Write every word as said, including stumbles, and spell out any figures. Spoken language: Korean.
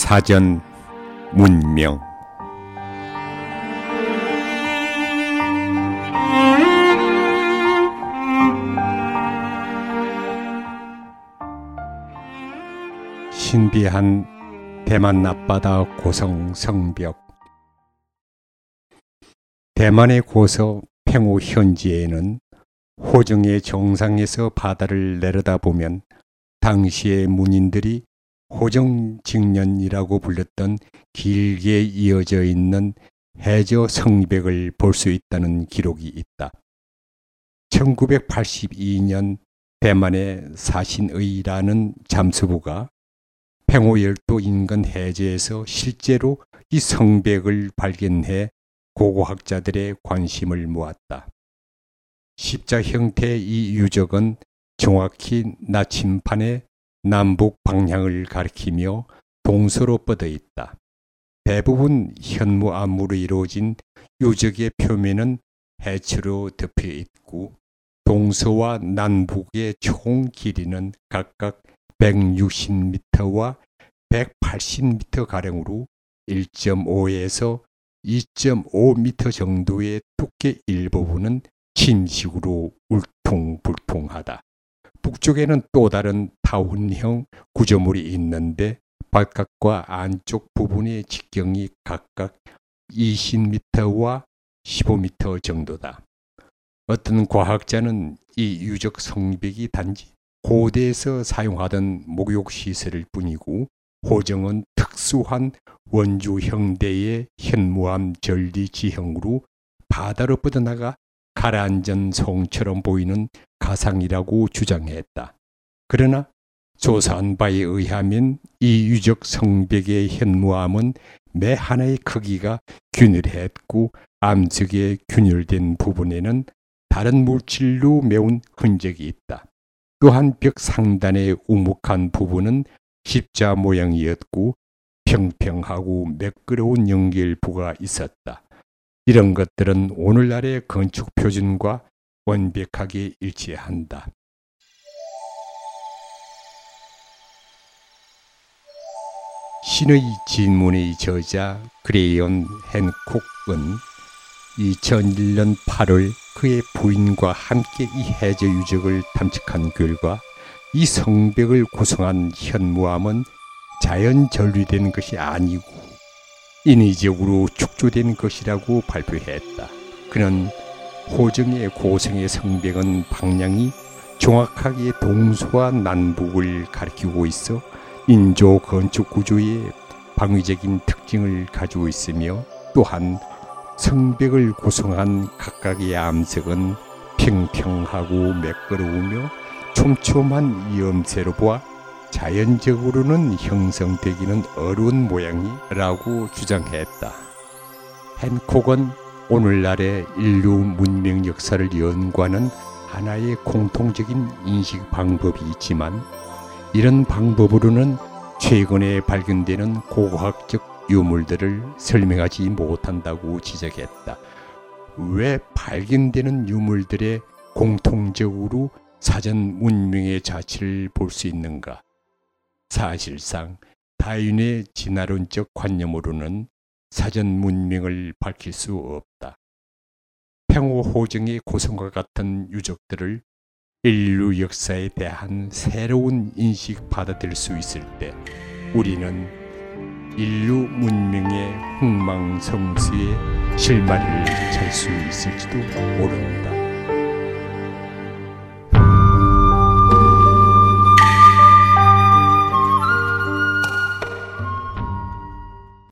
사전 문명. 신비한 대만 앞바다 고성 성벽. 대만의 고서 팽호 현지에는 호정의 정상에서 바다를 내려다보면 당시의 문인들이 호정직년이라고 불렸던 길게 이어져 있는 해저 성벽을 볼 수 있다는 기록이 있다. 천구백팔십이 년 대만의 사신의라는 잠수부가 팽호열도 인근 해저에서 실제로 이 성벽을 발견해 고고학자들의 관심을 모았다. 십자 형태의 이 유적은 정확히 나침판의 남북 방향을 가리키며 동서로 뻗어 있다. 대부분 현무암으로 이루어진 유적의 표면은 해초로 덮여 있고 동서와 남북의 총 길이는 각각 백육십 미터와 백팔십 미터 가량으로 일 점 오에서 이 점 오 미터 정도의 두께 일부분은 침식으로 울퉁불퉁하다. 북쪽에는 또 다른 타운형 구조물이 있는데 바깥과 안쪽 부분의 직경이 각각 이십 미터와 십오 미터 정도다. 어떤 과학자는 이 유적 성벽이 단지 고대에서 사용하던 목욕시설일 뿐이고 호정은 특수한 원주 형대의 현무암 절리 지형으로 바다로 뻗어나가 가라앉은 성처럼 보이는 가상이라고 주장했다. 그러나 조사한 바에 의하면 이 유적 성벽의 현무암은 매 하나의 크기가 균일했고 암석의 균열된 부분에는 다른 물질로 메운 흔적이 있다. 또한 벽 상단의 우묵한 부분은 십자 모양이었고 평평하고 매끄러운 연결부가 있었다. 이런 것들은 오늘날의 건축 표준과 완벽하게 일치한다. 신의 질문의 저자 그레이언 핸콕은 이천일 년 팔월 그의 부인과 함께 이 해저 유적을 탐측한 결과 이 성벽을 구성한 현무암은 자연 전리된 것이 아니고 인위적으로 축조된 것이라고 발표했다. 그는 호정의 고성의 성벽은 방향이 정확하게 동서와 남북을 가리키고 있어 인조 건축 구조의 방위적인 특징을 가지고 있으며 또한 성벽을 구성한 각각의 암석은 평평하고 매끄러우며 촘촘한 이음새로 보아 자연적으로는 형성되기는 어려운 모양이라고 주장했다. 핸콕은 오늘날의 인류 문명 역사를 연구하는 하나의 공통적인 인식 방법이 있지만 이런 방법으로는 최근에 발견되는 고고학적 유물들을 설명하지 못한다고 지적했다. 왜 발견되는 유물들의 공통적으로 사전 문명의 자취를 볼 수 있는가? 사실상 다윈의 진화론적 관념으로는 사전 문명을 밝힐 수 없다. 팽호 호정의 고성과 같은 유적들을 인류 역사에 대한 새로운 인식 받아들일 수 있을 때 우리는 인류 문명의 흥망성쇠의 실마리를 찰 수 있을지도 모른다.